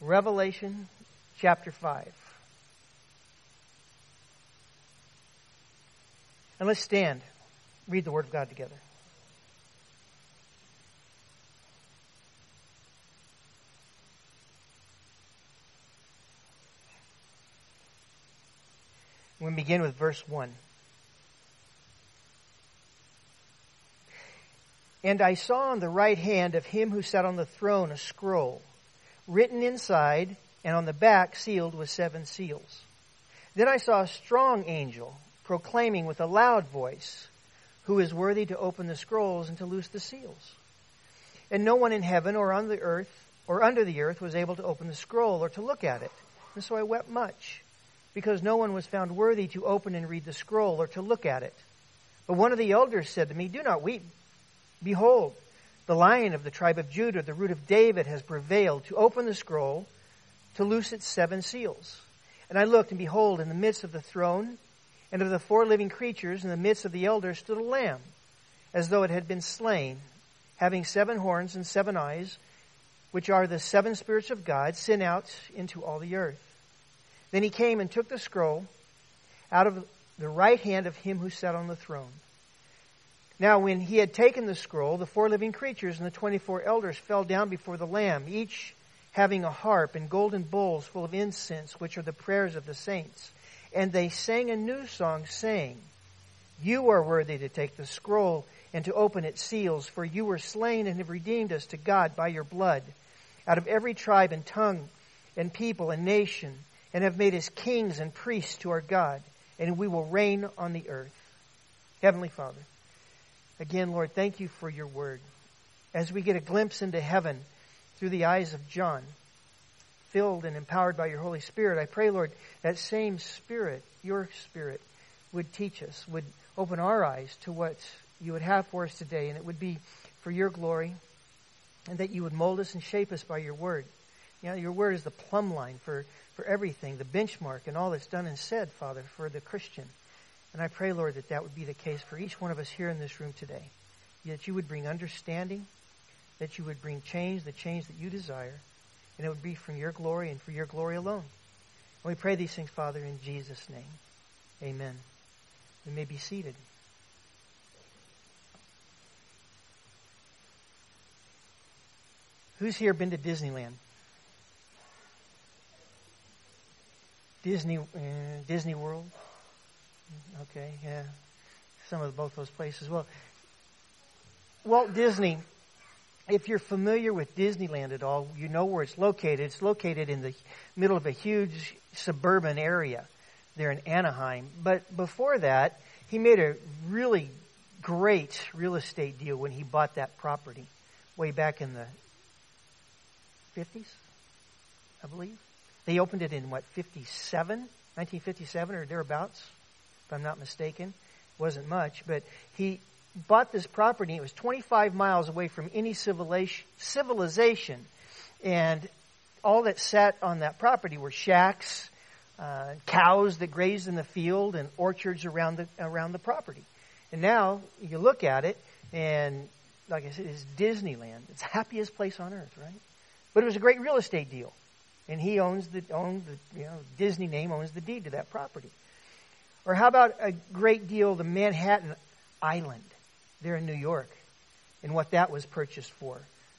Revelation chapter 5. And let's stand, read the Word of God together. We begin with verse 1. And I saw on the right hand of him who sat on the throne a scroll, written inside, and on the back sealed with 7 seals. Then I saw a strong angel proclaiming with a loud voice, "Who is worthy to open the scrolls and to loose the seals?" And no one in heaven or on the earth or under the earth was able to open the scroll or to look at it. And so I wept much, because no one was found worthy to open and read the scroll or to look at it. But one of the elders said to me, "Do not weep. Behold, the Lion of the tribe of Judah, the root of David, has prevailed to open the scroll, to loose its 7 seals." And I looked, and behold, in the midst of the throne and of the 4 living creatures, in the midst of the elders, stood a lamb, as though it had been slain, having 7 horns and 7 eyes, which are the 7 spirits of God, sent out into all the earth. Then he came and took the scroll out of the right hand of him who sat on the throne. Now when he had taken the scroll, the 4 living creatures and the 24 elders fell down before the Lamb, each having a harp and golden bowls full of incense, which are the prayers of the saints. And they sang a new song, saying, "You are worthy to take the scroll and to open its seals, for you were slain and have redeemed us to God by your blood, out of every tribe and tongue and people and nation, and have made us kings and priests to our God, and we will reign on the earth." Heavenly Father, again, Lord, thank you for your word. As we get a glimpse into heaven through the eyes of John, filled and empowered by your Holy Spirit, I pray, Lord, that same Spirit, your Spirit, would teach us, would open our eyes to what you would have for us today, and it would be for your glory, and that you would mold us and shape us by your word. You know, your word is the plumb line for everything, the benchmark and all that's done and said, Father, for the Christian. And I pray, Lord, that that would be the case for each one of us here in this room today. That you would bring understanding, that you would bring change, the change that you desire, and it would be from your glory and for your glory alone. And we pray these things, Father, in Jesus' name. Amen. We may be seated. Who's here been to Disneyland? Disney World? Okay, yeah. Some of both those places. Well, Walt Disney, if you're familiar with Disneyland at all, you know where it's located. It's located in the middle of a huge suburban area there in Anaheim. But before that, he made a really great real estate deal when he bought that property way back in the 50s, I believe. They opened it in, 1957 or thereabouts, if I'm not mistaken. It wasn't much, but he bought this property. It was 25 miles away from any civilization, and all that sat on that property were shacks, cows that grazed in the field, and orchards around the property. And now you look at it, and like I said, it's Disneyland. It's the happiest place on earth, right? But it was a great real estate deal. And he Disney name owns the deed to that property. Or how about a great deal, the Manhattan Island there in New York, and what that was purchased for?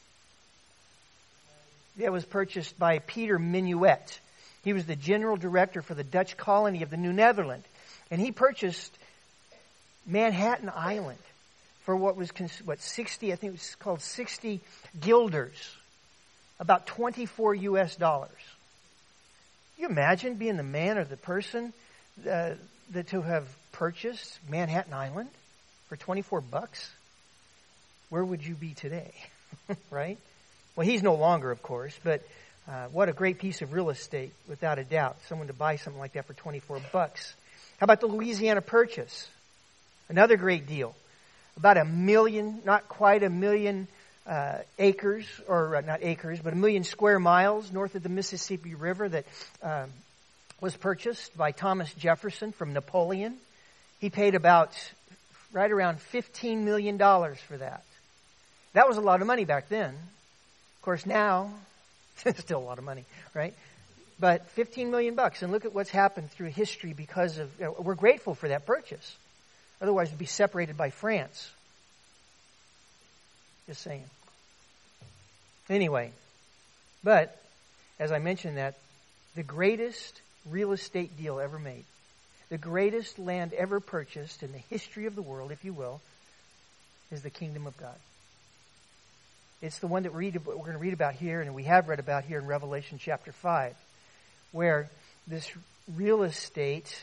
That was purchased by Peter Minuet. He was the general director for the Dutch colony of the New Netherland. And he purchased Manhattan Island for what was 60, I think it was called 60 guilders. About $24 US. Can you imagine being the man or the person that to have purchased Manhattan Island for $24? Where would you be today? Right? Well, he's no longer, of course, but what a great piece of real estate, without a doubt. Someone to buy something like that for $24. How about the Louisiana Purchase? Another great deal. About 1 million, not quite 1 million acres, or not acres, but 1 million square miles north of the Mississippi River that was purchased by Thomas Jefferson from Napoleon. He paid right around $15 million for that. That was a lot of money back then. Of course, now, Still a lot of money, right? But $15 million, and look at what's happened through history because of, we're grateful for that purchase. Otherwise, we'd be separated by France. Just saying. Anyway, but as I mentioned that, the greatest real estate deal ever made, the greatest land ever purchased in the history of the world, if you will, is the kingdom of God. It's the one that we're going to read about here, and we have read about here in Revelation chapter 5, where this real estate,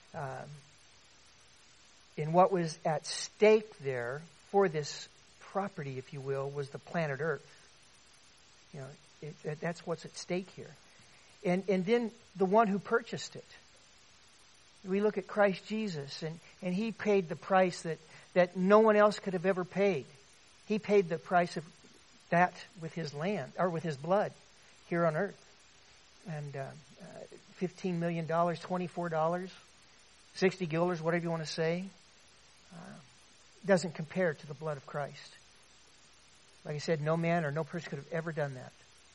in what was at stake there for this property, if you will, was the planet Earth. You know, that's what's at stake here. And then the one who purchased it. We look at Christ Jesus, and He paid the price that no one else could have ever paid. He paid the price of that with His land, or with His blood here on earth. And $15 million, $24, 60 guilders, whatever you want to say, doesn't compare to the blood of Christ. Like I said, no man or no person could have ever done that.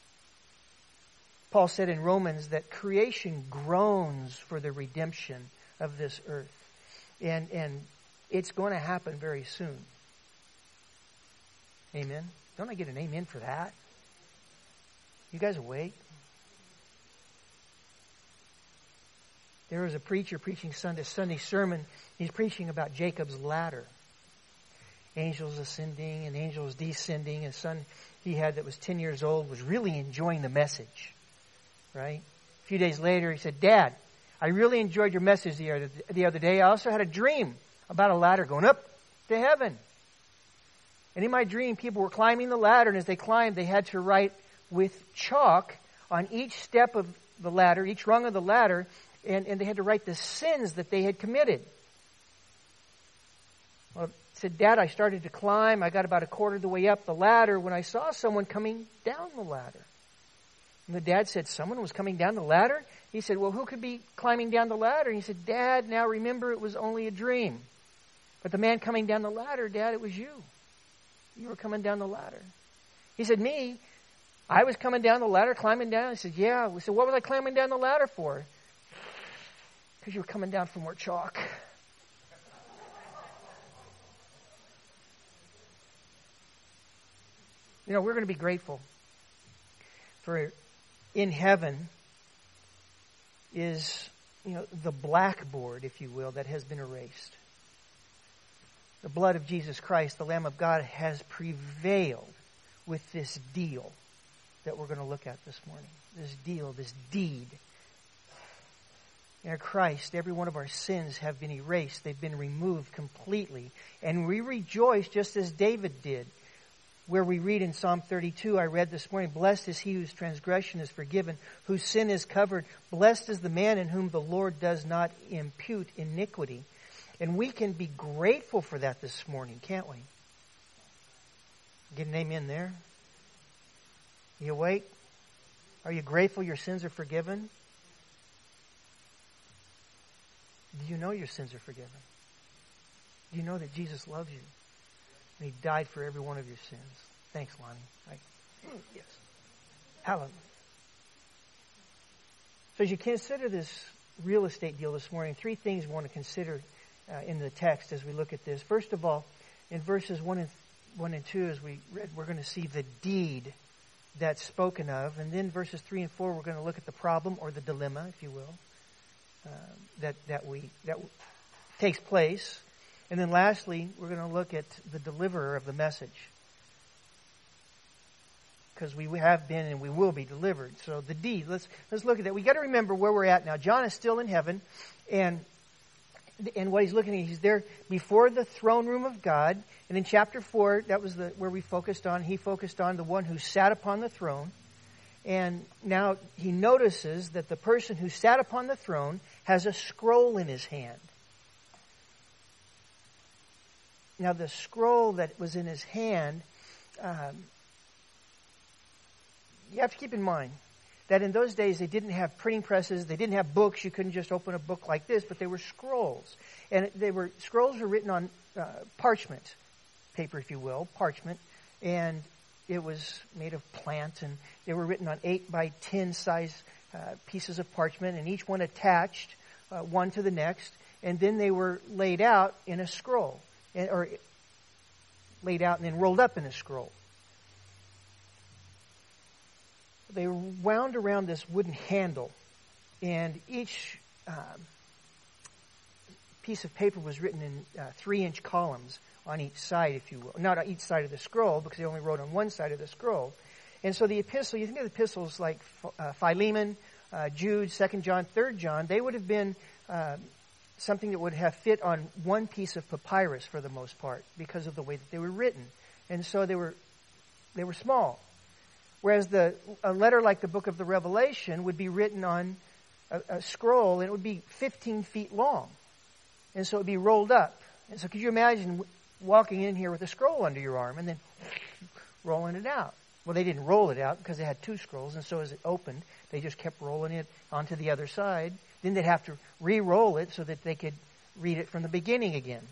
Paul said in Romans that creation groans for the redemption of this earth. And it's going to happen very soon. Amen. Don't I get an amen for that? You guys awake? There was a preacher preaching Sunday sermon. He's preaching about Jacob's ladder. Angels ascending and angels descending. His son he had that was 10 years old was really enjoying the message. Right? A few days later he said, Dad, I really enjoyed your message the other day. I also had a dream about a ladder going up to heaven. And in my dream, people were climbing the ladder, and as they climbed, they had to write with chalk on each step of the ladder, each rung of the ladder, and they had to write the sins that they had committed. Well, I said, Dad, I started to climb. I got about a quarter of the way up the ladder when I saw someone coming down the ladder. And the dad said, someone was coming down the ladder? He said, well, who could be climbing down the ladder? And he said, Dad, now remember it was only a dream. But the man coming down the ladder, Dad, it was you. You were coming down the ladder. He said, me? I was coming down the ladder, climbing down. He said, yeah. We said, what was I climbing down the ladder for? Because you were coming down for more chalk. You know, we're going to be grateful for in heaven is, you know, the blackboard, if you will, that has been erased. The blood of Jesus Christ, the Lamb of God, has prevailed with this deal that we're going to look at this morning. This deal, this deed. In Christ, every one of our sins have been erased. They've been removed completely. And we rejoice just as David did. Where we read in Psalm 32, I read this morning, blessed is he whose transgression is forgiven, whose sin is covered. Blessed is the man in whom the Lord does not impute iniquity. And we can be grateful for that this morning, can't we? Get an amen there? You awake? Are you grateful your sins are forgiven? Do you know your sins are forgiven? Do you know that Jesus loves you? And He died for every one of your sins. Thanks, Lonnie. Yes. Hallelujah. So as you consider this real estate deal this morning, three things we want to consider in the text as we look at this. First of all, in verses 1 and 2, as we read, we're going to see the deed that's spoken of. And then verses 3 and 4, we're going to look at the problem or the dilemma, if you will, that takes place. And then lastly, we're going to look at the deliverer of the message. Because we have been and we will be delivered. So the deed, let's look at that. We've got to remember where we're at now. John is still in heaven. And what he's looking at, he's there before the throne room of God. And in chapter 4, that was where we focused on. He focused on the one who sat upon the throne. And now he notices that the person who sat upon the throne has a scroll in his hand. Now, the scroll that was in his hand, you have to keep in mind that in those days they didn't have printing presses, they didn't have books. You couldn't just open a book like this, but they were scrolls. And scrolls were written on parchment paper, if you will, parchment. And it was made of plant, and they were written on 8 by 10 size pieces of parchment, and each one attached one to the next, and then they were laid out in a scroll, or laid out and then rolled up in a scroll. They were wound around this wooden handle, and each piece of paper was written in 3-inch columns on each side, if you will. Not on each side of the scroll, because they only wrote on one side of the scroll. And so the epistle, you think of the epistles like Philemon, Jude, 2 John, 3 John, they would have been something that would have fit on one piece of papyrus for the most part, because of the way that they were written. And so they were small. Whereas a letter like the book of the Revelation would be written on a scroll, and it would be 15 feet long. And so it would be rolled up. And so could you imagine walking in here with a scroll under your arm and then rolling it out? Well, they didn't roll it out because they had 2 scrolls, and so as it opened, they just kept rolling it onto the other side. Then they'd have to re-roll it so that they could read it from the beginning again.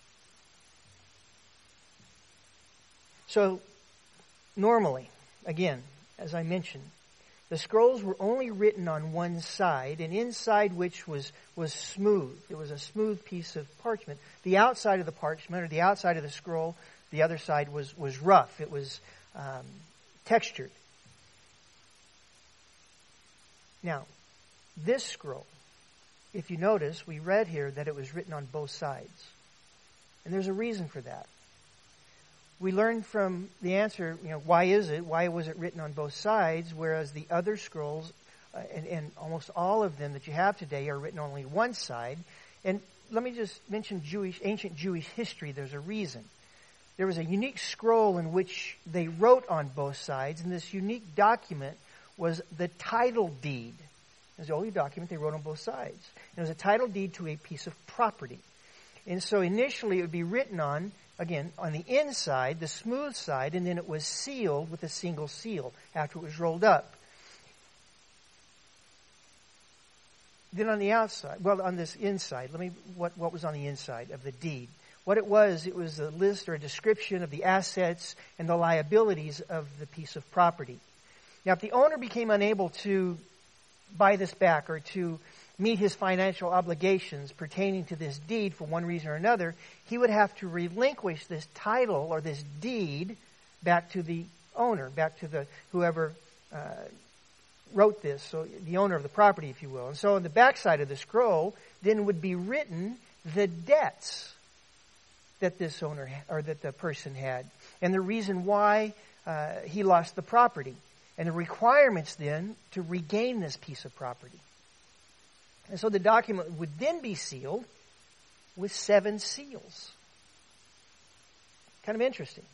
So normally, again, as I mentioned, the scrolls were only written on one side, and inside which was smooth. It was a smooth piece of parchment. The outside of the parchment, or the outside of the scroll, the other side was rough. It was textured. Now, this scroll, if you notice, we read here that it was written on both sides. And there's a reason for that. We learned from the answer, why is it? Why was it written on both sides, whereas the other scrolls, and almost all of them that you have today, are written on only one side? And let me just mention ancient Jewish history. There's a reason. There was a unique scroll in which they wrote on both sides, and this unique document was the title deed. It was the only document they wrote on both sides. And it was a title deed to a piece of property. And so initially it would be written on, again, on the inside, the smooth side, and then it was sealed with a single seal after it was rolled up. Then on the outside, on this inside, what was on the inside of the deed? What it was a list or a description of the assets and the liabilities of the piece of property. Now, if the owner became unable to buy this back or to meet his financial obligations pertaining to this deed for one reason or another, he would have to relinquish this title or this deed back to the owner, back to the whoever wrote this, so the owner of the property, if you will. And so on the backside of the scroll then would be written the debts that this owner or that the person had, and the reason why he lost the property, and the requirements then to regain this piece of property. And so the document would then be sealed with 7 seals. Kind of interesting.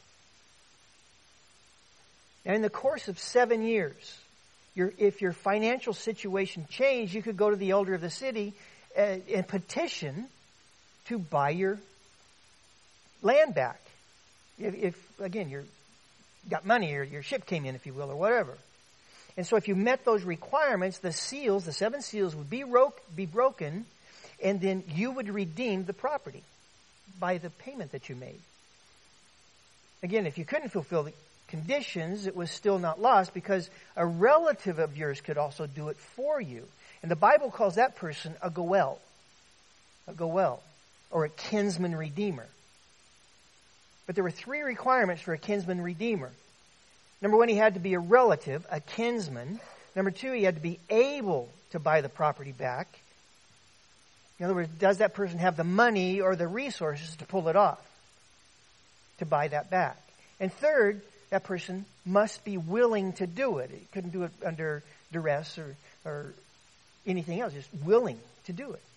And in the course of 7 years, if your financial situation changed, you could go to the elder of the city and petition to buy your land back. If again, you got money, or your ship came in, if you will, or whatever. And so if you met those requirements, the 7 seals would be broken, and then you would redeem the property by the payment that you made. Again, if you couldn't fulfill the conditions, it was still not lost, because a relative of yours could also do it for you. And the Bible calls that person a goel, or a kinsman redeemer. But there were 3 requirements for a kinsman redeemer. Number 1, he had to be a relative, a kinsman. Number 2, he had to be able to buy the property back. In other words, does that person have the money or the resources to pull it off, to buy that back? And third, that person must be willing to do it. He couldn't do it under duress or anything else, just willing to do it.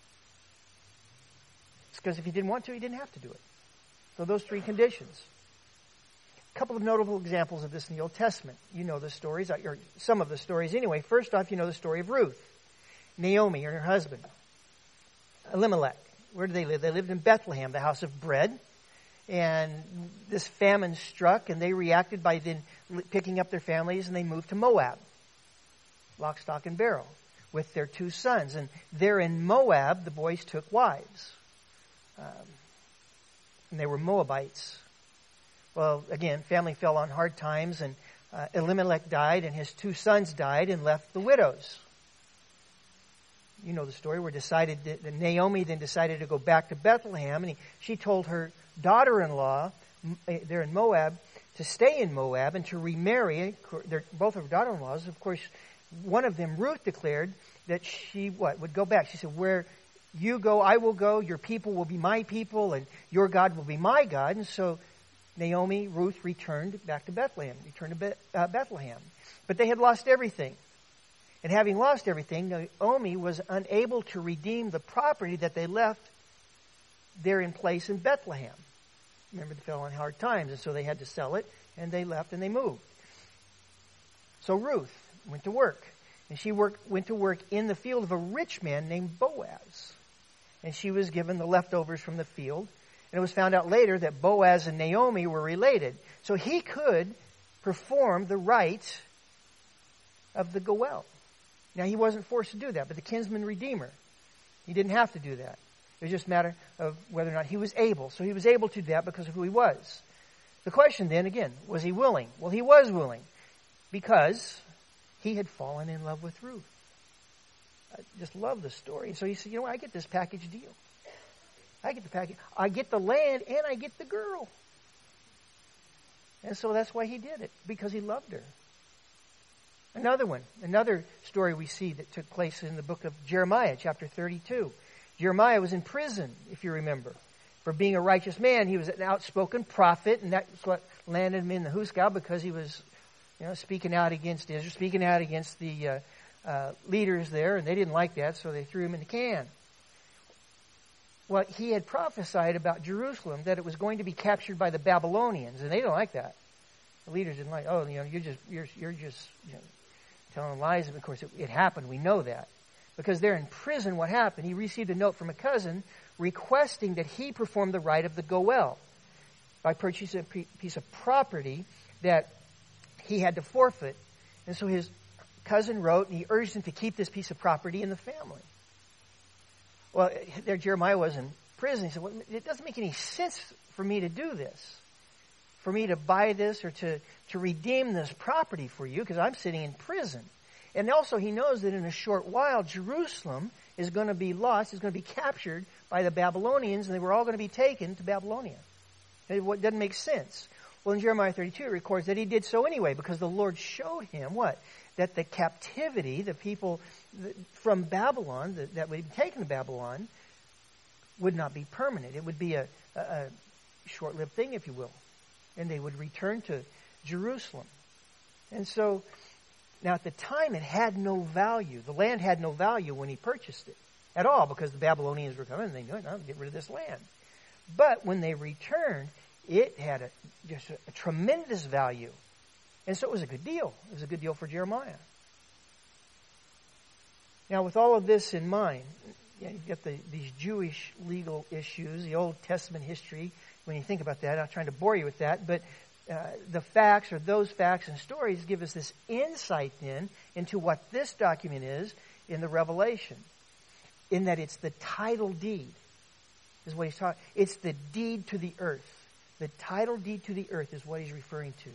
It's because if he didn't want to, he didn't have to do it. So those 3 conditions. A couple of notable examples of this in the Old Testament. You know the stories, or some of the stories anyway. First off, you know the story of Ruth. Naomi and her husband, Elimelech. Where did they live? They lived in Bethlehem, the house of bread. And this famine struck, and they reacted by then picking up their families, and they moved to Moab, lock, stock, and barrel, with their 2 sons. And there in Moab, the boys took wives. And they were Moabites. Well, again, family fell on hard times, and Elimelech died, and his 2 sons died and left the widows. You know the story. That Naomi then decided to go back to Bethlehem, and she told her daughter-in-law, there in Moab, to stay in Moab and to remarry. Both of her daughter-in-laws, of course, one of them, Ruth, declared that she would go back. She said, "Where you go, I will go. Your people will be my people, and your God will be my God." And so Ruth returned back to Bethlehem. Bethlehem. But they had lost everything. And having lost everything, Naomi was unable to redeem the property that they left there in place in Bethlehem. Remember, they fell on hard times, and so they had to sell it, and they left and they moved. So Ruth went to work, and she went to work in the field of a rich man named Boaz. And she was given the leftovers from the field. And it was found out later that Boaz and Naomi were related. So he could perform the rite of the Goel. Now, he wasn't forced to do that, but the kinsman redeemer, he didn't have to do that. It was just a matter of whether or not he was able. So he was able to do that because of who he was. The question then, again, was he willing? Well, he was willing because he had fallen in love with Ruth. I just love the story. So he said, I get this package deal. I get the package. I get the land and I get the girl. And so that's why he did it, because he loved her. Another story we see that took place in the book of Jeremiah, chapter 32. Jeremiah was in prison, if you remember, for being a righteous man. He was an outspoken prophet, and that's what landed him in the Huskah, because he was, speaking out against Israel, speaking out against the leaders there, and they didn't like that, so they threw him in the can. Well, he had prophesied about Jerusalem, that it was going to be captured by the Babylonians, and they didn't like that. The leaders didn't like, you're just telling lies. And of course, it happened. We know that. Because they're in prison, what happened? He received a note from a cousin requesting that he perform the rite of the Goel by purchasing a piece of property that he had to forfeit. And so his cousin wrote, and he urged him to keep this piece of property in the family. Well, there Jeremiah was in prison. He said, it doesn't make any sense for me to do this, for me to buy this or to redeem this property for you, because I'm sitting in prison. And also he knows that in a short while, Jerusalem is going to be lost, is going to be captured by the Babylonians, and they were all going to be taken to Babylonia. It doesn't make sense. Well, in Jeremiah 32, it records that he did so anyway, because the Lord showed him what? That the captivity, the people from Babylon, that would be taken to Babylon, would not be permanent. It would be a short-lived thing, if you will. And they would return to Jerusalem. And so, now at the time it had no value. The land had no value when he purchased it at all, because the Babylonians were coming and they knew it. Get rid of this land. But when they returned, it had just a tremendous value. And so it was a good deal. It was a good deal for Jeremiah. Now, with all of this in mind, you've got these Jewish legal issues, the Old Testament history. When you think about that, I'm not trying to bore you with that, but the facts, or those facts and stories, give us this insight then into what this document is in the Revelation, in that it's the title deed, is what he's talking. It's the deed to the earth. The title deed to the earth is what he's referring to.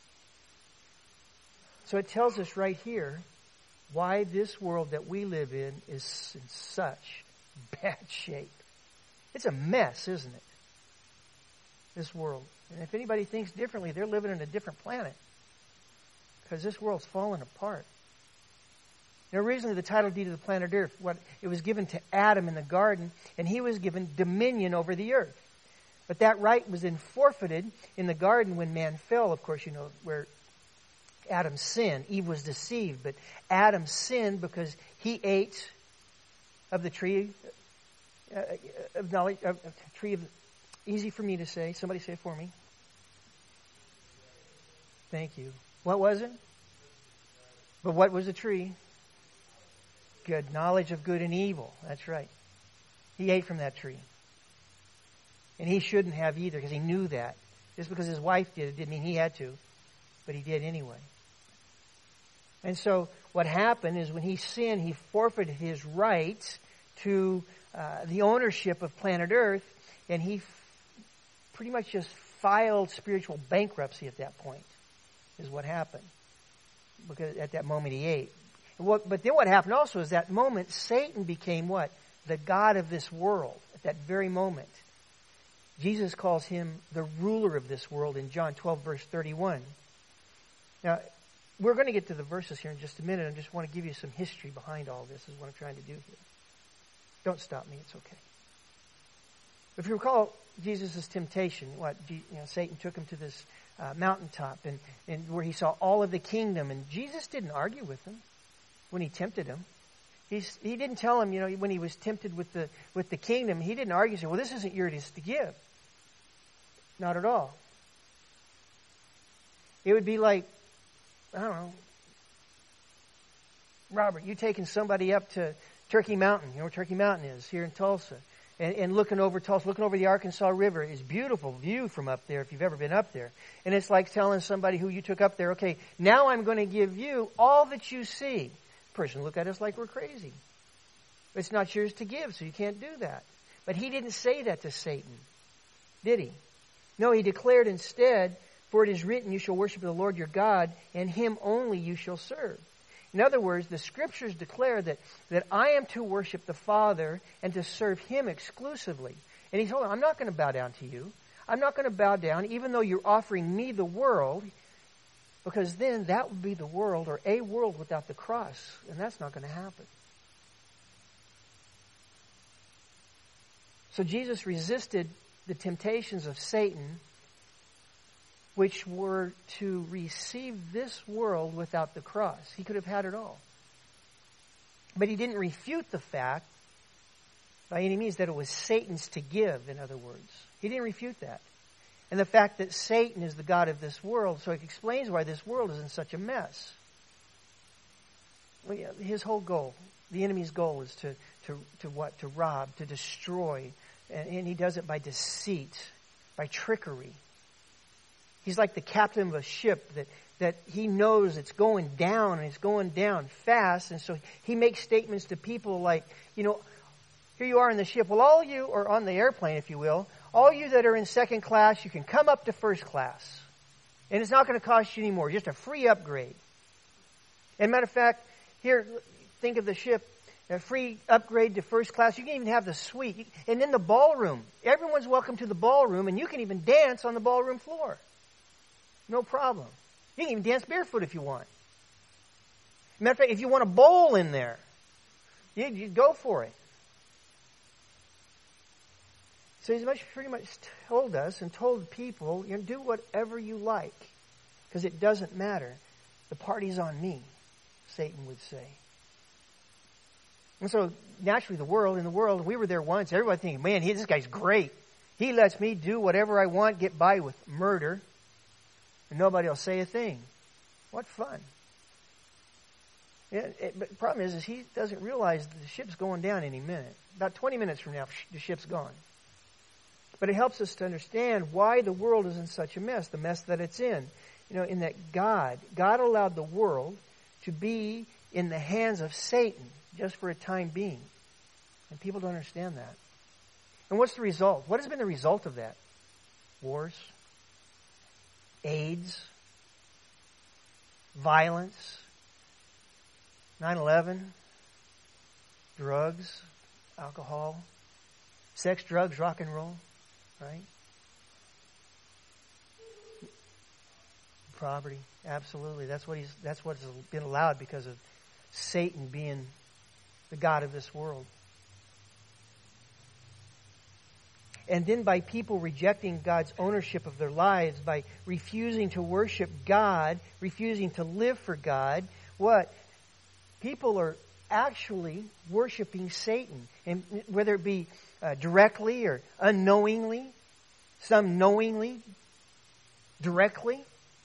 So it tells us right here why this world that we live in is in such bad shape. It's a mess, isn't it? This world. And if anybody thinks differently, they're living in a different planet. Because this world's falling apart. Now, originally, the title deed of the planet Earth, it was given to Adam in the garden, and he was given dominion over the earth. But that right was then forfeited in the garden when man fell. Of course, where Adam sinned. Eve was deceived, but Adam sinned because he ate of the tree of knowledge, of tree of, easy for me to say. Somebody say it for me. Thank you. What was it? But what was the tree? Good. Knowledge of good and evil. That's right. He ate from that tree. And he shouldn't have either, because he knew that. Just because his wife did it didn't mean he had to. But he did anyway. And so what happened is when he sinned, he forfeited his right to the ownership of planet Earth, and he pretty much just filed spiritual bankruptcy at that point, is what happened. Because at that moment he ate. But then what happened also is that moment Satan became what? The god of this world at that very moment. Jesus calls him the ruler of this world in John 12, verse 31. Now, we're going to get to the verses here in just a minute. I just want to give you some history behind all this, is what I'm trying to do here. Don't stop me, it's okay. If you recall Jesus' temptation, Satan took him to this mountaintop and where he saw all of the kingdom, and Jesus didn't argue with him when he tempted him. He didn't tell him, when he was tempted with the kingdom, he didn't argue, say, well, this isn't yours to give. Not at all. It would be like, I don't know, Robert, you taking somebody up to Turkey Mountain. You know where Turkey Mountain is, here in Tulsa. And looking over Tulsa, looking over the Arkansas River, is beautiful view from up there if you've ever been up there. And it's like telling somebody who you took up there, okay, now I'm going to give you all that you see. The person will look at us like we're crazy. It's not yours to give, so you can't do that. But he didn't say that to Satan, did he? No, he declared instead, for it is written, you shall worship the Lord your God, and him only you shall serve. In other words, the Scriptures declare that I am to worship the Father and to serve him exclusively. And he told him, I'm not going to bow down to you. I'm not going to bow down even though you're offering me the world, because then that would be the world, or a world without the cross, and that's not going to happen. So Jesus resisted the temptations of Satan, which were to receive this world without the cross. He could have had it all. But he didn't refute the fact, by any means, that it was Satan's to give, in other words. He didn't refute that. And the fact that Satan is the god of this world, so it explains why this world is in such a mess. Well, his whole goal, the enemy's goal, is to what? To rob, to destroy. And he does it by deceit, by trickery. He's like the captain of a ship that he knows it's going down, and it's going down fast. And so he makes statements to people like, here you are in the ship. Well, all you, or on the airplane, if you will, all you that are in second class, you can come up to first class. And it's not going to cost you any more, just a free upgrade. And matter of fact, here, think of the ship, a free upgrade to first class. You can even have the suite. And then the ballroom. Everyone's welcome to the ballroom, and you can even dance on the ballroom floor. No problem. You can even dance barefoot if you want. Matter of fact, if you want to bowl in there, you go for it. So he's pretty much told us and told people, do whatever you like, because it doesn't matter. The party's on me, Satan would say. And so naturally in the world, we were there once, everybody thinking, man, this guy's great. He lets me do whatever I want, get by with murder, and nobody will say a thing. What fun. But the problem is he doesn't realize that the ship's going down any minute. About 20 minutes from now, the ship's gone. But it helps us to understand why the world is in such a mess, the mess that it's in. In that God allowed the world to be in the hands of Satan just for a time being. And people don't understand that. And what's the result? What has been the result of that? Wars, AIDS, violence, 9/11, drugs, alcohol, sex, drugs, rock and roll, right? Poverty, absolutely. That's what's been allowed because of Satan being the god of this world. And then by people rejecting God's ownership of their lives, by refusing to worship God, refusing to live for God, what? People are actually worshiping Satan. And whether it be directly or unknowingly, some knowingly, directly.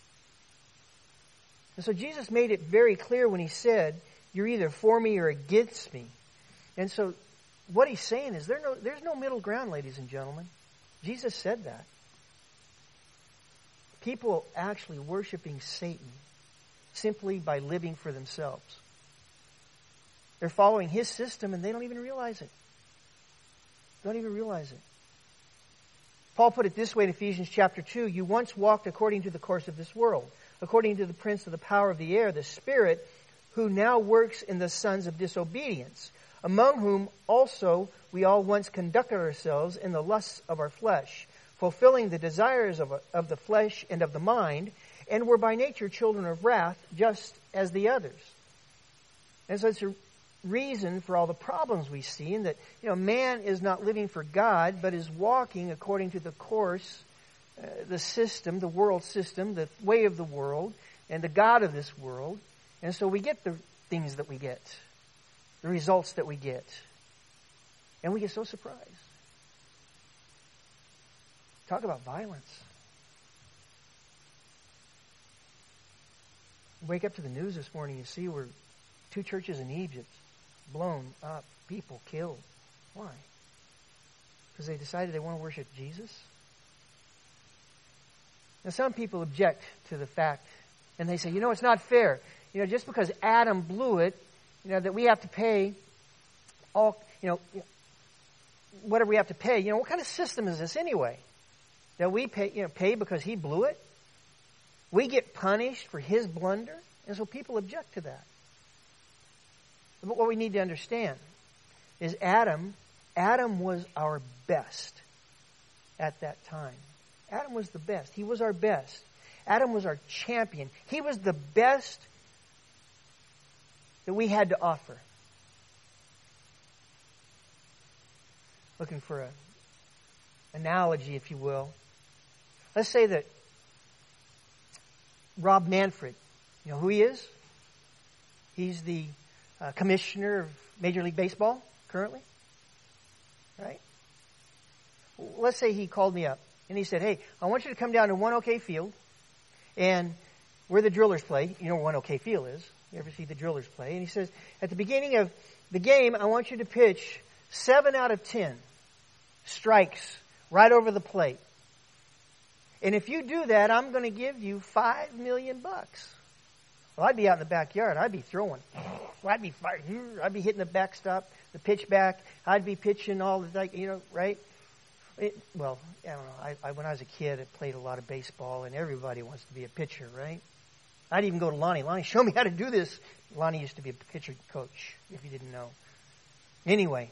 And so Jesus made it very clear when he said, you're either for me or against me. And so what he's saying is there's no middle ground, ladies and gentlemen. Jesus said that. People actually worshiping Satan simply by living for themselves. They're following his system and they don't even realize it. Don't even realize it. Paul put it this way in Ephesians chapter 2, you once walked according to the course of this world, according to the prince of the power of the air, the Spirit, who now works in the sons of disobedience, among whom also we all once conducted ourselves in the lusts of our flesh, fulfilling the desires of the flesh and of the mind, and were by nature children of wrath, just as the others. And so it's a reason for all the problems we see, and that man is not living for God, but is walking according to the course, the system, the world system, the way of the world, and the God of this world. And so we get the things that we get, the results that we get. And we get so surprised. Talk about violence. Wake up to the news this morning, you see where 2 churches in Egypt blown up, people killed. Why? Because they decided they want to worship Jesus? Now some people object to the fact, and they say, it's not fair. Just because Adam blew it, that we have to pay all, whatever we have to pay. What kind of system is this anyway? That we pay because he blew it? We get punished for his blunder? And so people object to that. But what we need to understand is Adam was our best at that time. Adam was the best. He was our best. Adam was our champion. He was the best that we had to offer. Looking for an analogy, if you will. Let's say that Rob Manfred, you know who he is? He's the commissioner of Major League Baseball currently, right? Let's say he called me up and he said, hey, I want you to come down to One OK Field, and where the Drillers play. You know where One OK Field is. You ever see the Drillers play? And he says, at the beginning of the game, I want you to pitch 7 out of 10 strikes right over the plate. And if you do that, I'm going to give you $5 million. Well, I'd be out in the backyard. I'd be throwing. I'd be firing. I'd be hitting the backstop, the pitch back. I'd be pitching all the, right? Well, I don't know. When I was a kid, I played a lot of baseball, and everybody wants to be a pitcher, right? I'd even go to Lonnie. Lonnie, show me how to do this. Lonnie used to be a pitcher coach, if you didn't know. Anyway.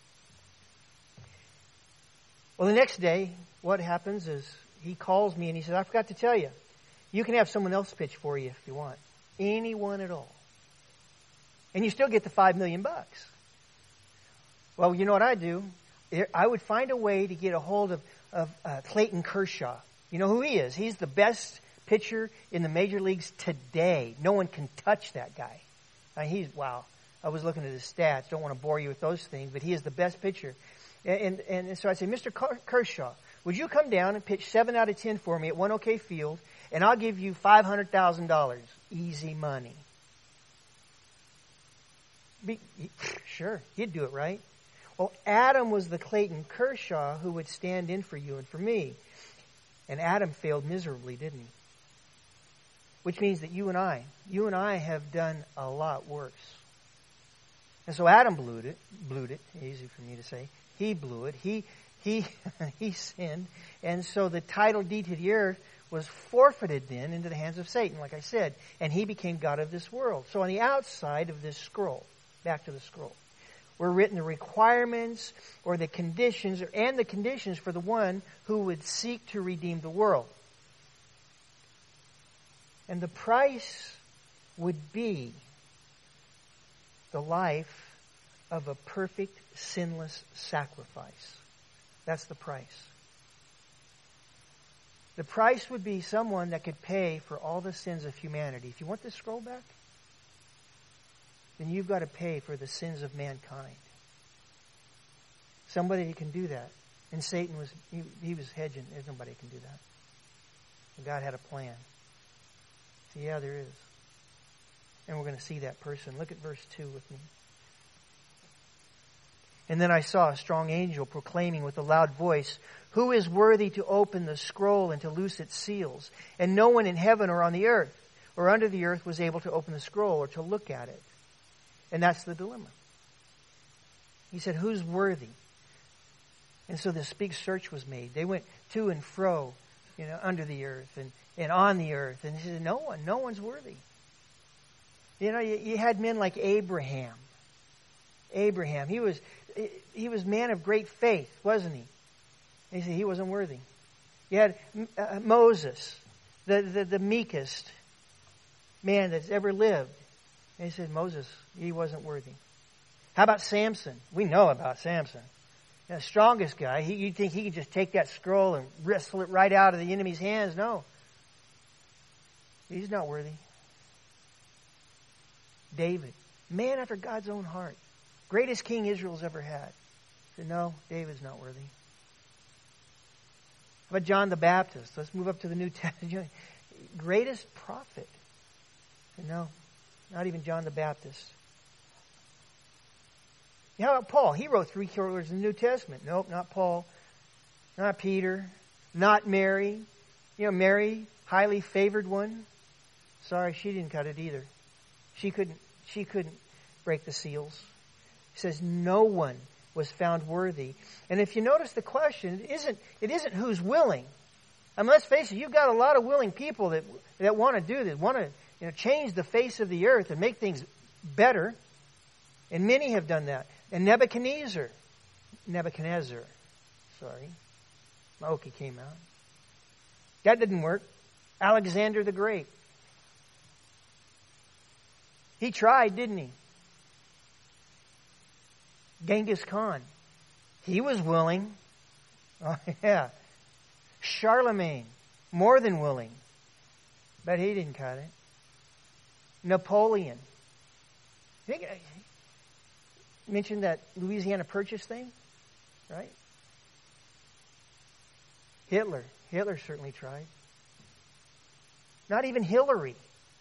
Well, the next day, what happens is he calls me and he says, I forgot to tell you. You can have someone else pitch for you if you want. Anyone at all. And you still get the $5 million. Well, you know what I do? I would find a way to get a hold of Clayton Kershaw. You know who he is? He's the best pitcher in the major leagues today. No one can touch that guy. Wow. I was looking at his stats. Don't want to bore you with those things, but he is the best pitcher. And so I say, Mr. Kershaw, would you come down and pitch 7 out of 10 for me at One OK Field, and I'll give you $500,000. Easy money. Sure, he'd do it, right? Well, Adam was the Clayton Kershaw who would stand in for you and for me. And Adam failed miserably, didn't he? Which means that you and I have done a lot worse. And so Adam blew it, easy for me to say. He blew it. He sinned. And so the title deed to the earth was forfeited then into the hands of Satan, like I said. And he became God of this world. So on the outside of this scroll, back to the scroll, were written the requirements or the conditions for the one who would seek to redeem the world. And the price would be the life of a perfect, sinless sacrifice. That's the price. The price would be someone that could pay for all the sins of humanity. If you want this scroll back, then you've got to pay for the sins of mankind. Somebody who can do that. And Satan was hedging. There's nobody who can do that. And God had a plan. So yeah, there is. And we're going to see that person. Look at verse 2 with me. And then I saw a strong angel proclaiming with a loud voice, who is worthy to open the scroll and to loose its seals? And no one in heaven or on the earth or under the earth was able to open the scroll or to look at it. And that's the dilemma. He said, who's worthy? And so this big search was made. They went to and fro, under the earth and on the earth. And he said, no one's worthy. You had men like Abraham. Abraham, he was man of great faith, wasn't he? And he said he wasn't worthy. You had Moses, the meekest man that's ever lived. And he said Moses, he wasn't worthy. How about Samson? We know about Samson. The strongest guy. You'd think he could just take that scroll and wrestle it right out of the enemy's hands. No. He's not worthy. David, man after God's own heart. Greatest king Israel's ever had. Said, no, David's not worthy. How about John the Baptist? Let's move up to the New Testament. Greatest prophet. Said, no, not even John the Baptist. How about Paul? He wrote 3 quarters in the New Testament. Nope, not Paul. Not Peter. Not Mary. Mary, highly favored one. Sorry, she didn't cut it either. She couldn't break the seals. He says no one was found worthy. And if you notice the question, it isn't who's willing. I mean, let's face it, you've got a lot of willing people that want to do this, want to change the face of the earth and make things better. And many have done that. And Nebuchadnezzar, Maoki came out. That didn't work. Alexander the Great. He tried, didn't he? Genghis Khan. He was willing. Oh, yeah. Charlemagne. More than willing. But he didn't cut it. Napoleon. I mentioned that Louisiana Purchase thing, right? Hitler certainly tried. Not even Hillary.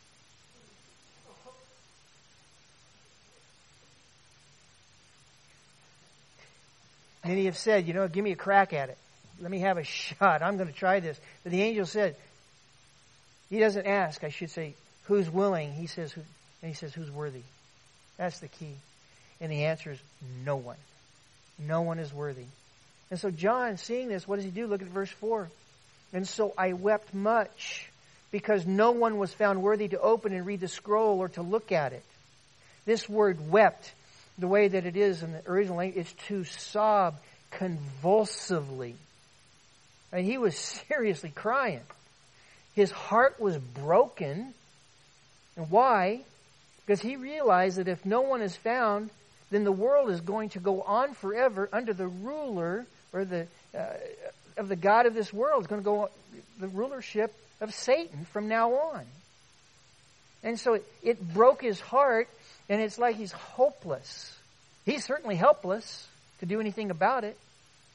Many have said, give me a crack at it. Let me have a shot. I'm going to try this. But the angel said, he doesn't ask, I should say, who's willing? He says, who's worthy? That's the key. And the answer is no one. No one is worthy. And so John, seeing this, what does he do? Look at verse 4. And so I wept much because no one was found worthy to open and read the scroll or to look at it. This word wept, the way that it is in the original language, is to sob convulsively. And he was seriously crying. His heart was broken. And why? Because he realized that if no one is found, then the world is going to go on forever under the ruler or of the God of this world. It's going to go the rulership of Satan from now on. And so it broke his heart, and it's like he's hopeless. He's certainly helpless to do anything about it.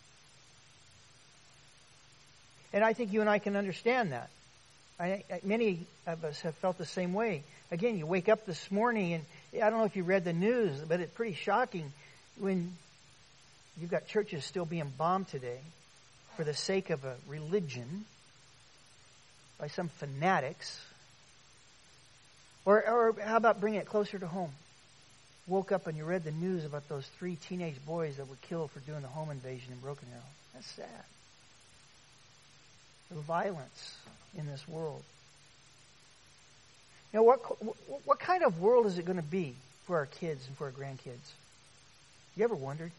And I think you and I can understand that. Many of us have felt the same way. Again, you wake up this morning, and I don't know if you read the news, but it's pretty shocking when you've got churches still being bombed today for the sake of a religion by some fanatics. Or how about bringing it closer to home? Woke up and you read the news about those 3 teenage boys that were killed for doing the home invasion in Broken Arrow. That's sad. The violence in this world. What kind of world is it going to be for our kids and for our grandkids? You ever wondered?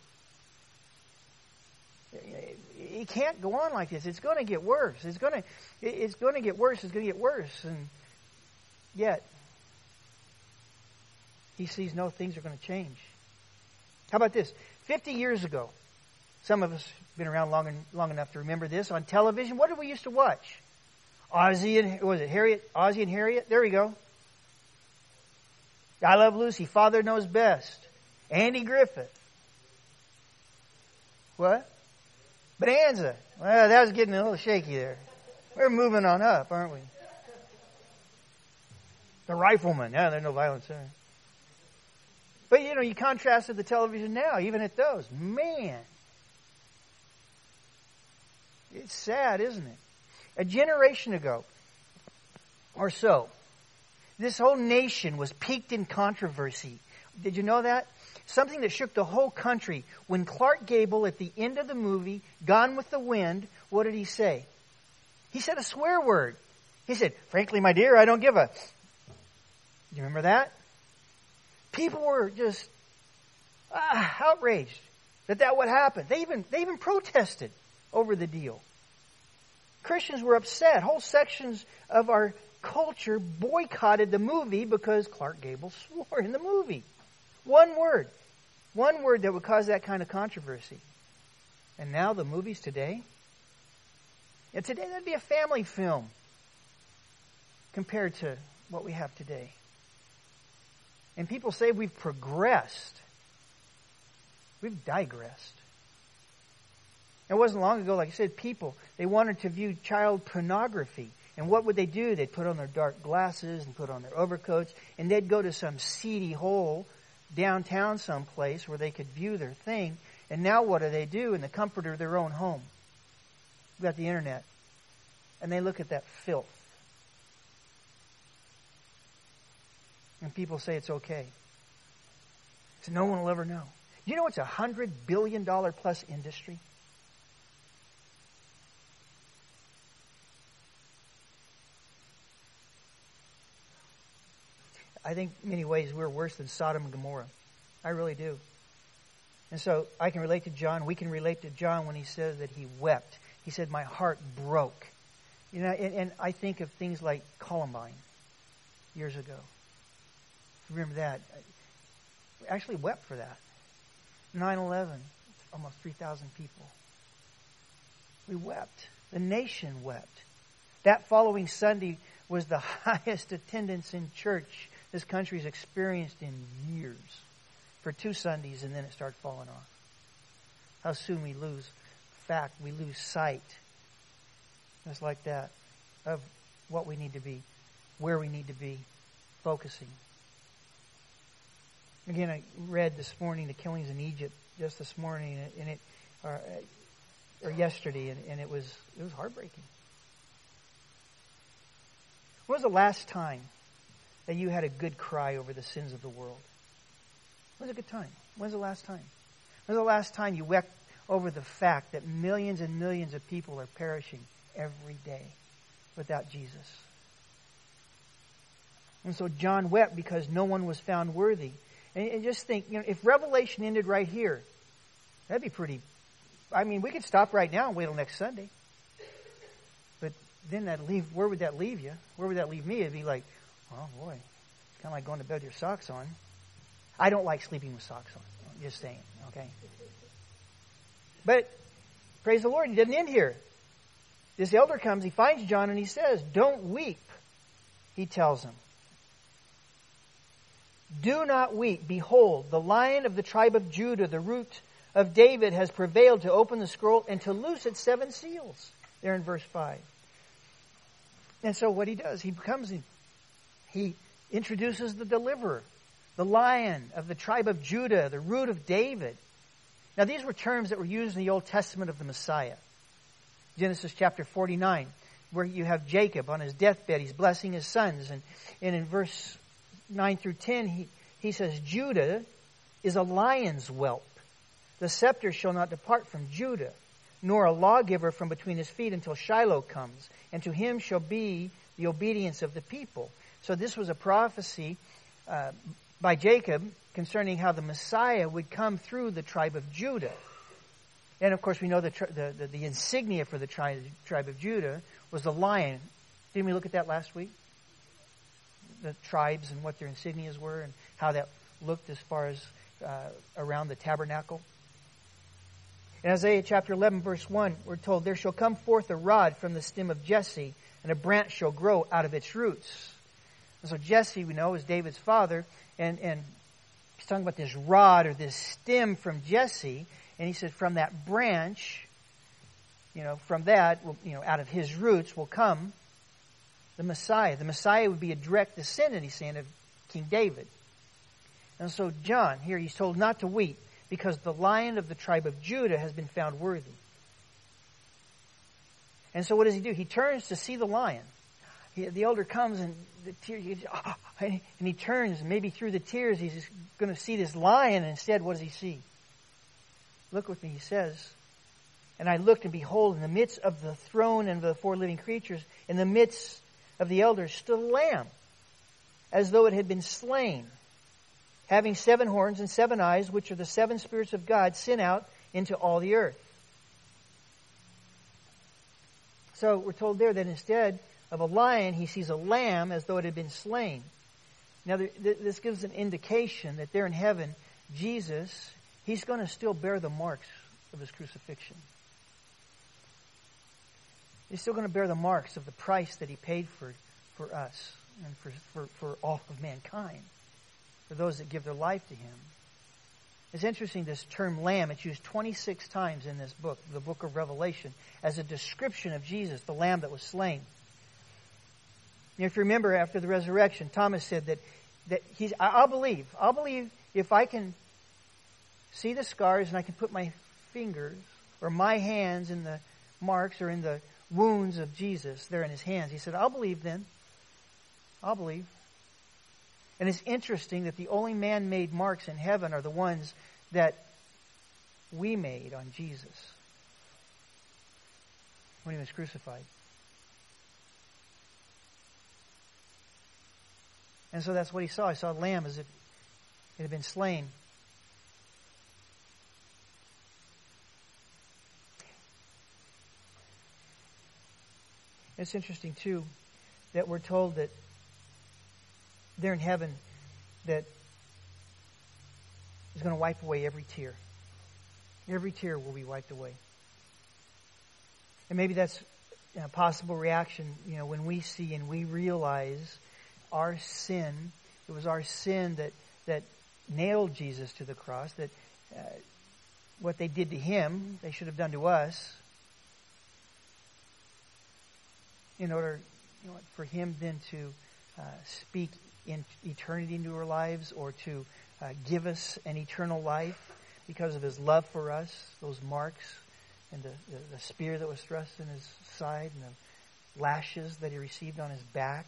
It can't go on like this. It's going to get worse. It's going to get worse. It's going to get worse. And yet, he sees no things are going to change. How about this? 50 years ago, some of us have been around long enough to remember this. On television, what did we used to watch? Ozzie and Harriet? There we go. I Love Lucy. Father Knows Best. Andy Griffith. What? Bonanza. Well, that was getting a little shaky there. We're moving on up, aren't we? The Rifleman. Yeah, there's no violence there. But, you contrasted the television now, even at those. Man. It's sad, isn't it? A generation ago or so, this whole nation was peaked in controversy. Did you know that? something that shook the whole country. When Clark Gable, at the end of the movie, Gone with the Wind, what did he say? He said a swear word. He said, "Frankly, my dear, I don't give a..." Do you remember that? People were just outraged that would happen. They even protested over the deal. Christians were upset. Whole sections of our culture boycotted the movie because Clark Gable swore in the movie. One word that would cause that kind of controversy. And now the movies today? And today that'd be a family film compared to what we have today. And people say we've progressed. We've digressed. It wasn't long ago, like I said, people, they wanted to view child pornography. And what would they do? They'd put on their dark glasses and put on their overcoats, and they'd go to some seedy hole downtown someplace where they could view their thing. And now what do? In the comfort of their own home, we've got the internet, and they look at that filth. And people say it's okay. So no one will ever know. You know it's a $100 billion plus industry? I think in many ways we're worse than Sodom and Gomorrah. I really do. And so I can relate to John. We can relate to John when he says that he wept. He said, "My heart broke." You know, and I think of things like Columbine years ago. Remember that? We actually wept for that. 9/11, almost 3,000 people. We wept. The nation wept. That following Sunday was the highest attendance in church this country's experienced in years. For 2 Sundays, and then it started falling off. How soon we lose sight, just like that, of what we need to be, where we need to be, focusing. Again, I read this morning the killings in Egypt just this morning, or yesterday, and it was heartbreaking. When was the last time that you had a good cry over the sins of the world? When was a good time? When's the last time? When was the last time you wept over the fact that millions and millions of people are perishing every day without Jesus? And so John wept because no one was found worthy. And just think, if Revelation ended right here, that'd be pretty... I mean, we could stop right now and wait till next Sunday. But then where would that leave you? Where would that leave me? It'd be like, oh boy, it's kind of like going to bed with your socks on. I don't like sleeping with socks on. I'm just saying, okay? But, praise the Lord, he didn't end here. This elder comes, he finds John, and he says, "Don't weep," he tells him. "Do not weep. Behold, the Lion of the tribe of Judah, the Root of David, has prevailed to open the scroll and to loose its 7 seals." There in verse 5. And so what he does, he introduces the deliverer, the Lion of the tribe of Judah, the Root of David. Now these were terms that were used in the Old Testament of the Messiah. Genesis chapter 49, where you have Jacob on his deathbed, he's blessing his sons. And in verse 9 through 10, he says, "Judah is a lion's whelp. The scepter shall not depart from Judah, nor a lawgiver from between his feet until Shiloh comes, and to him shall be the obedience of the people." So this was a prophecy by Jacob concerning how the Messiah would come through the tribe of Judah. And of course we know the insignia for the tribe of Judah was the lion. Didn't we look at that last week? The tribes and what their insignias were and how that looked as far as around the tabernacle. In Isaiah chapter 11 verse 1, we're told, "There shall come forth a rod from the stem of Jesse, and a branch shall grow out of its roots." And so Jesse, we know, is David's father, and he's talking about this rod or this stem from Jesse, and he said from that branch, from that, out of his roots will come the Messiah. The Messiah would be a direct descendant, he's saying, of King David. And so John, here he's told not to weep because the Lion of the tribe of Judah has been found worthy. And so what does he do? He turns to see the lion. The elder comes and the tears, And he turns, maybe through the tears, he's going to see this lion. And instead, what does he see? Look with me, he says. And I looked, and behold, in the midst of the throne and of the four living creatures, in the midst of the elders, stood a lamb, as though it had been slain, having 7 horns and 7 eyes, which are the 7 spirits of God sent out into all the earth. So we're told there that instead of a lion, he sees a lamb as though it had been slain. Now, this gives an indication that there in heaven, Jesus, he's going to still bear the marks of his crucifixion. He's still going to bear the marks of the price that he paid for us and for all of mankind, for those that give their life to him. It's interesting, this term lamb, it's used 26 times in this book, the book of Revelation, as a description of Jesus, the lamb that was slain. If you remember, after the resurrection, Thomas said that I'll believe if I can see the scars and I can put my fingers or my hands in the marks or in the wounds of Jesus there in his hands. He said, I'll believe then. I'll believe. And it's interesting that the only man-made marks in heaven are the ones that we made on Jesus when he was crucified. And so that's what he saw. He saw a lamb as if it had been slain. It's interesting, too, that we're told that there in heaven that is going to wipe away every tear. Every tear will be wiped away. And maybe that's a possible reaction, when we see and we realize our sin. It was our sin that nailed Jesus to the cross, that what they did to him, they should have done to us, in order for him then to speak in eternity into our lives, or to give us an eternal life because of his love for us, those marks and the spear that was thrust in his side and the lashes that he received on his back.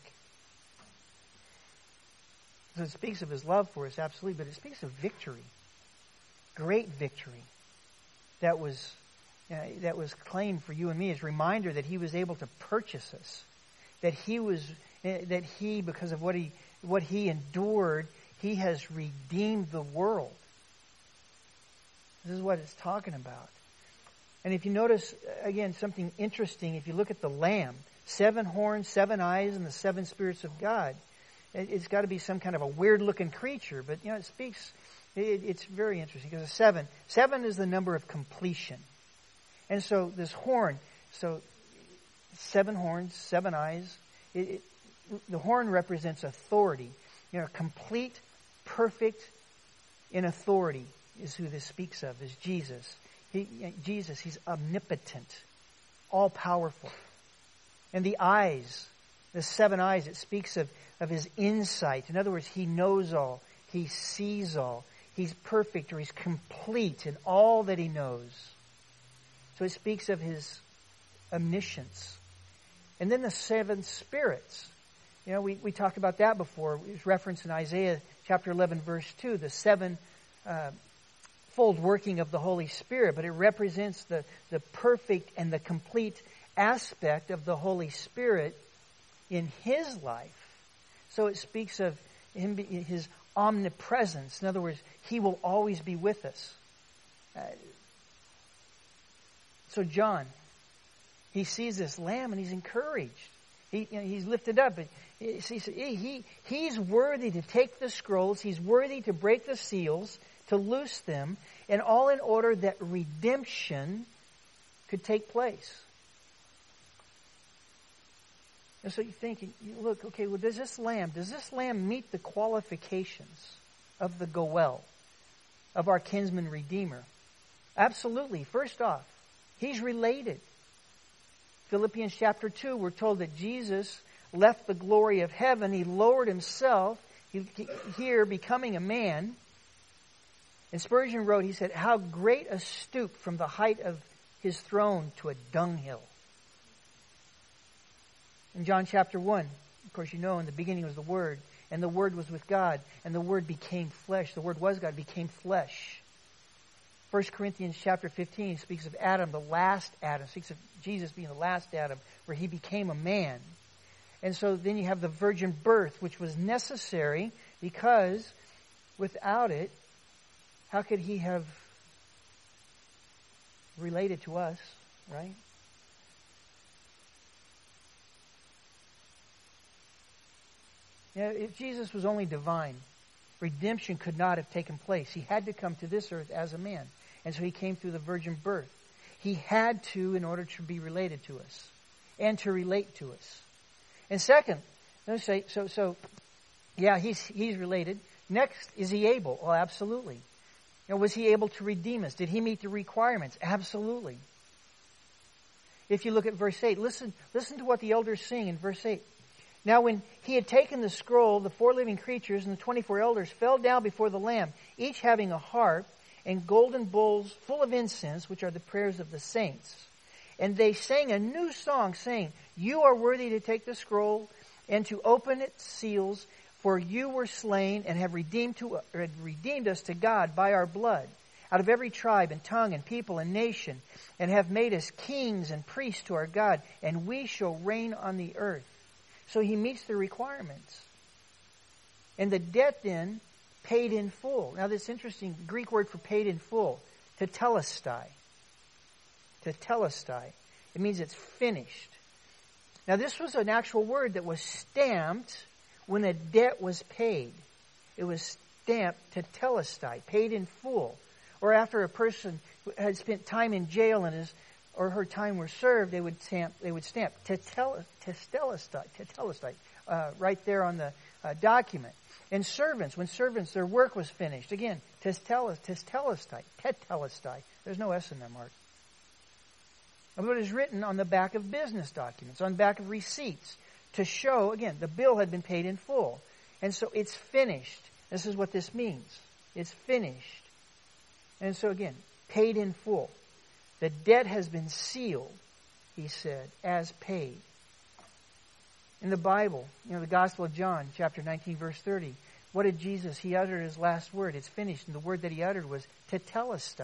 So it speaks of his love for us, absolutely, but it speaks of victory, great victory that was claimed for you and me. As a reminder that he was able to purchase us, that he because of what he endured, he has redeemed the world. This is what it's talking about. And if you notice, again, something interesting, if you look at the lamb, 7 horns, 7 eyes, and the 7 spirits of God, it's got to be some kind of a weird-looking creature, but it speaks. It's very interesting because 7 is the number of completion, and so this horn, so 7 horns, 7 eyes. The horn represents authority. Complete, perfect in authority is who this speaks of. Is Jesus? Jesus, he's omnipotent, all powerful, and the eyes. The 7 eyes, it speaks of his insight. In other words, he knows all. He sees all. He's perfect, or he's complete in all that he knows. So it speaks of his omniscience. And then the 7 spirits. We talked about that before. It was referenced in Isaiah chapter 11, verse 2, the 7-fold working of the Holy Spirit. But it represents the perfect and the complete aspect of the Holy Spirit in his life. So it speaks of him, his omnipresence. In other words, he will always be with us. So John, he sees this lamb and he's encouraged. He's lifted up. He's worthy to take the scrolls. He's worthy to break the seals, to loose them, and all in order that redemption could take place. And so you think, look, okay, well, does this lamb meet the qualifications of the Goel, of our kinsman redeemer? Absolutely. First off, he's related. Philippians chapter 2, we're told that Jesus left the glory of heaven. He lowered himself, here becoming a man. And Spurgeon wrote, he said, how great a stoop from the height of his throne to a dunghill. In John chapter 1, of course in the beginning was the Word, and the Word was with God, and the Word became flesh. The Word was God, became flesh. 1 Corinthians chapter 15 speaks of Adam, the last Adam. Speaks of Jesus being the last Adam, where he became a man. And so then you have the virgin birth, which was necessary because without it, how could he have related to us, right? If Jesus was only divine, redemption could not have taken place. He had to come to this earth as a man. And so he came through the virgin birth. He had to in order to be related to us and to relate to us. And second, let's say, yeah, he's related. Next, is he able? Oh, absolutely. Was he able to redeem us? Did he meet the requirements? Absolutely. If you look at verse 8, listen to what the elders sing in verse 8. Now when he had taken the scroll, the 4 living creatures and the 24 elders fell down before the Lamb, each having a harp and golden bowls full of incense, which are the prayers of the saints. And they sang a new song, saying, You are worthy to take the scroll and to open its seals, for you were slain and have redeemed us to God by our blood, out of every tribe and tongue and people and nation, and have made us kings and priests to our God, and we shall reign on the earth. So he meets the requirements. And the debt then paid in full. Now this interesting Greek word for paid in full, tetelestai. Tetelestai. It means it's finished. Now this was an actual word that was stamped when a debt was paid. It was stamped tetelestai, paid in full. Or after a person had spent time in jail and his or her time were served, they would stamp tetelestai, right there on the document. And servants, when servants, their work was finished. Again, tetelestai. There's no S in there, Mark. But it is written on the back of business documents, on the back of receipts, to show, again, the bill had been paid in full. And so it's finished. This is what this means. It's finished. And so again, paid in full. The debt has been sealed, he said, as paid. In the Bible, the Gospel of John, chapter 19, verse 30, what did Jesus, he uttered his last word, it's finished, and the word that he uttered was tetelestai.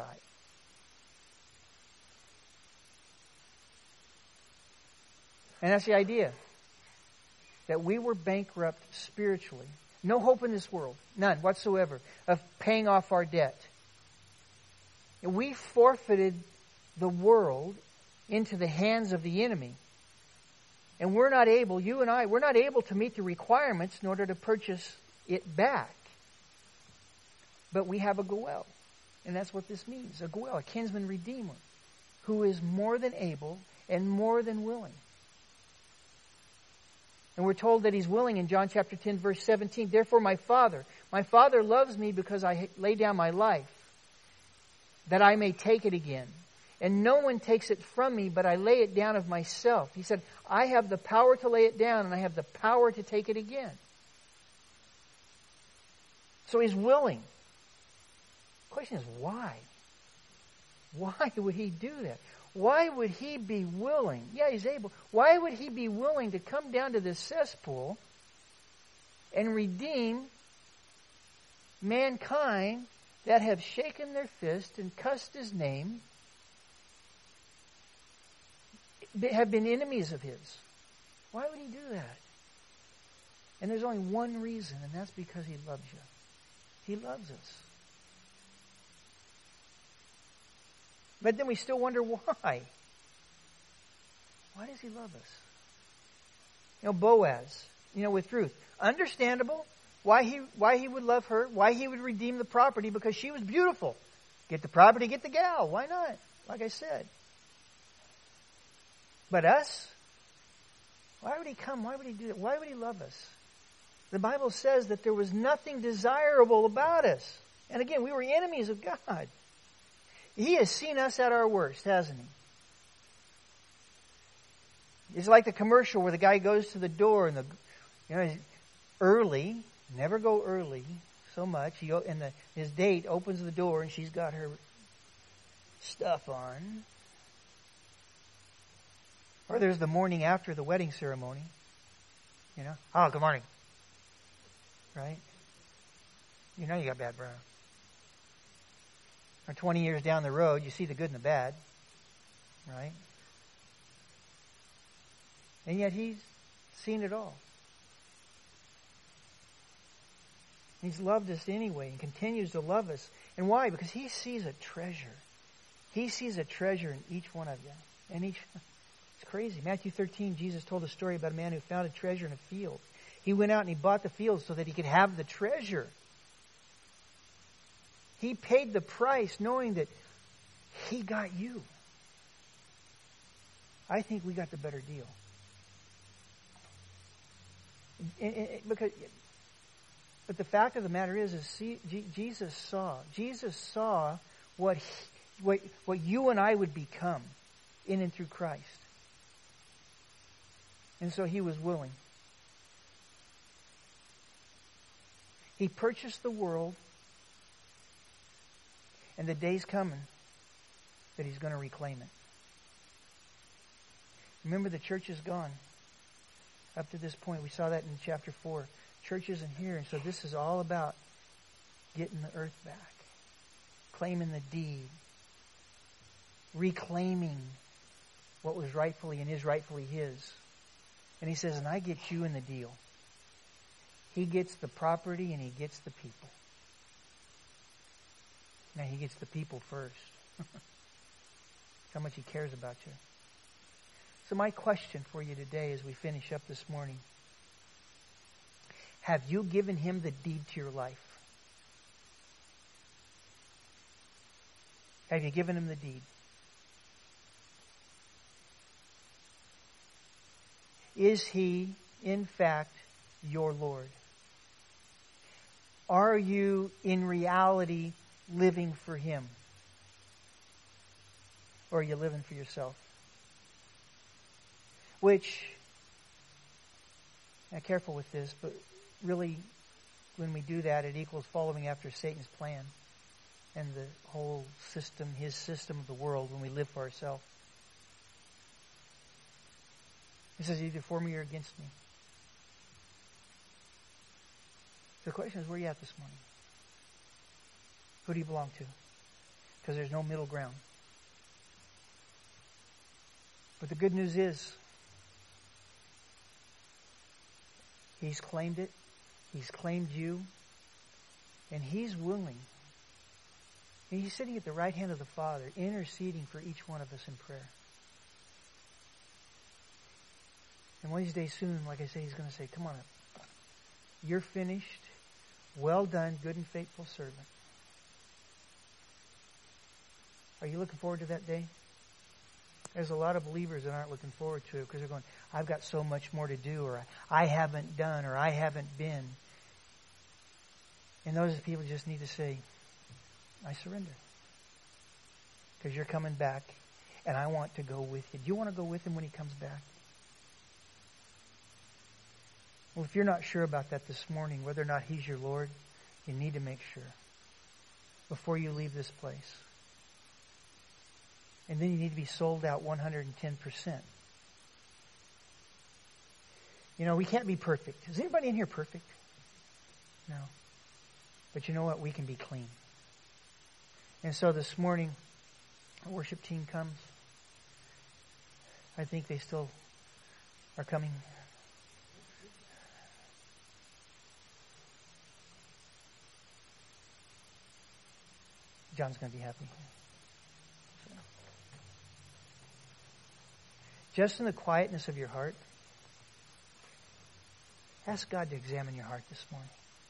And that's the idea, that we were bankrupt spiritually. No hope in this world, none whatsoever, of paying off our debt. And we forfeited the world into the hands of the enemy. And we're not able, you and I, we're not able to meet the requirements in order to purchase it back. But we have a goel. And that's what this means, a goel, a kinsman redeemer, who is more than able and more than willing. And we're told that he's willing in John chapter 10, verse 17. Therefore my Father loves me because I lay down my life, that I may take it again. And no one takes it from me, but I lay it down of myself. He said, I have the power to lay it down, and I have the power to take it again. So he's willing. The question is, why? Why would he do that? Why would he be willing? Yeah, he's able. Why would he be willing to come down to this cesspool and redeem mankind that have shaken their fist and cussed his name, have been enemies of his? Why would he do that? And there's only one reason, and that's because he loves you. He loves us. But then we still wonder why. Why does he love us? Boaz, with Ruth. Understandable why he would love her, why he would redeem the property, because she was beautiful. Get the property, get the gal. Why not? Like I said. But us? Why would he come? Why would he do that? Why would he love us? The Bible says that there was nothing desirable about us. And again, we were enemies of God. He has seen us at our worst, hasn't he? It's like the commercial where the guy goes to the door and early, never go early so much. His date opens the door and she's got her stuff on. Or there's the morning after the wedding ceremony. Oh, good morning. right? You know you got bad breath. Or 20 years down the road, you see the good and the bad, right? And yet He's seen it all. He's loved us anyway and continues to love us. And why? Because He sees a treasure. He sees a treasure in each one of you. And it's crazy. Matthew 13, Jesus told a story about a man who found a treasure in a field. He went out and he bought the field so that he could have the treasure. He paid the price knowing that He got you. I think we got the better deal. But the fact of the matter is Jesus saw what you and I would become in and through Christ. And so He was willing. He purchased the world, and the day's coming that He's going to reclaim it. Remember, the church is gone. Up to this point, we saw that in chapter 4. Church isn't here, and so this is all about getting the earth back, claiming the deed, reclaiming what was rightfully and is rightfully His. And He says, and I get you in the deal. He gets the property and He gets the people. Now He gets the people first. How much He cares about you. So my question for you today as we finish up this morning, have you given Him the deed to your life? Have you given Him the deed? Is He, in fact, your Lord? Are you, in reality, living for Him? Or are you living for yourself? Which, now careful with this, but really, when we do that, it equals following after Satan's plan and the whole system, his system of the world, when we live for ourselves. He says, either for me or against me. So the question is, where are you at this morning? Who do you belong to? Because there's no middle ground. But the good news is, He's claimed it. He's claimed you. And He's willing. And He's sitting at the right hand of the Father, interceding for each one of us in prayer. And one of these days soon, like I say, He's going to say, come on up. You're finished. Well done, good and faithful servant. Are you looking forward to that day? There's a lot of believers that aren't looking forward to it because they're going, I've got so much more to do, or I haven't done, or I haven't been. And those people just need to say, I surrender. Because you're coming back, and I want to go with you. Do you want to go with Him when He comes back? Well, if you're not sure about that this morning, whether or not He's your Lord, you need to make sure before you leave this place. And then you need to be sold out 110%. You know, we can't be perfect. Is anybody in here perfect? No. But you know what? We can be clean. And so this morning, the worship team comes. I think they still are coming. John's going to be happy. Just in the quietness of your heart, ask God to examine your heart this morning.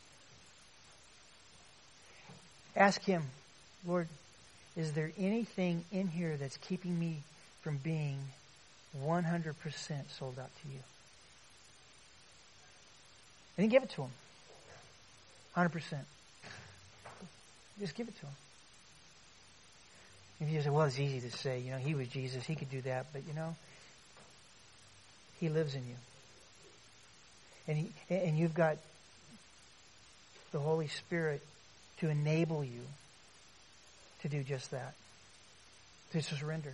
Ask Him, Lord, is there anything in here that's keeping me from being 100% sold out to you? And then give it to Him. 100%. Just give it to Him. If you say, well, it's easy to say, you know, He was Jesus, He could do that, but you know, He lives in you. And you've got the Holy Spirit to enable you to do just that. To surrender.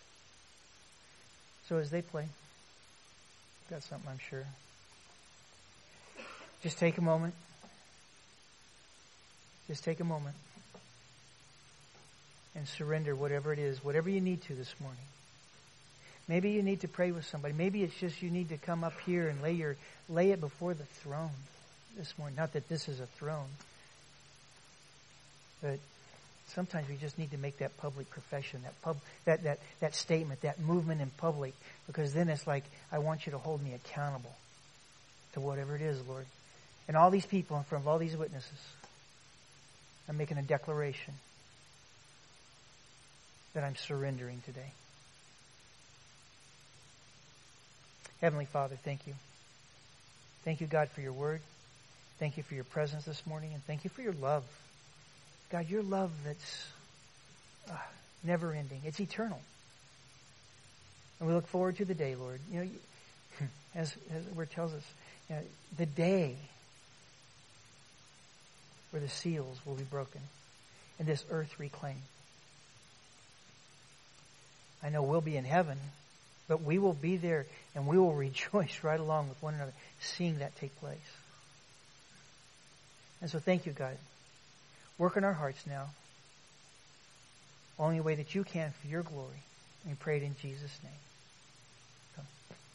So as they play, got something I'm sure. Just take a moment. Just take a moment and surrender whatever it is, whatever you need to this morning. Maybe you need to pray with somebody. Maybe it's just you need to come up here and lay it before the throne this morning. Not that this is a throne, but sometimes we just need to make that public profession, that statement, that movement in public, because then it's like, I want you to hold me accountable to whatever it is, Lord. And all these people in front of all these witnesses, I'm making a declaration that I'm surrendering today. Heavenly Father, thank you. Thank you, God, for your word. Thank you for your presence this morning, and thank you for your love. God, your love that's never ending. It's eternal. And we look forward to the day, Lord. You know, as the word tells us, you know, the day where the seals will be broken and this earth reclaimed. I know we'll be in heaven, but we will be there and we will rejoice right along with one another, seeing that take place. And so thank you, God. Work in our hearts now. Only way that you can for your glory. And we pray it in Jesus' name.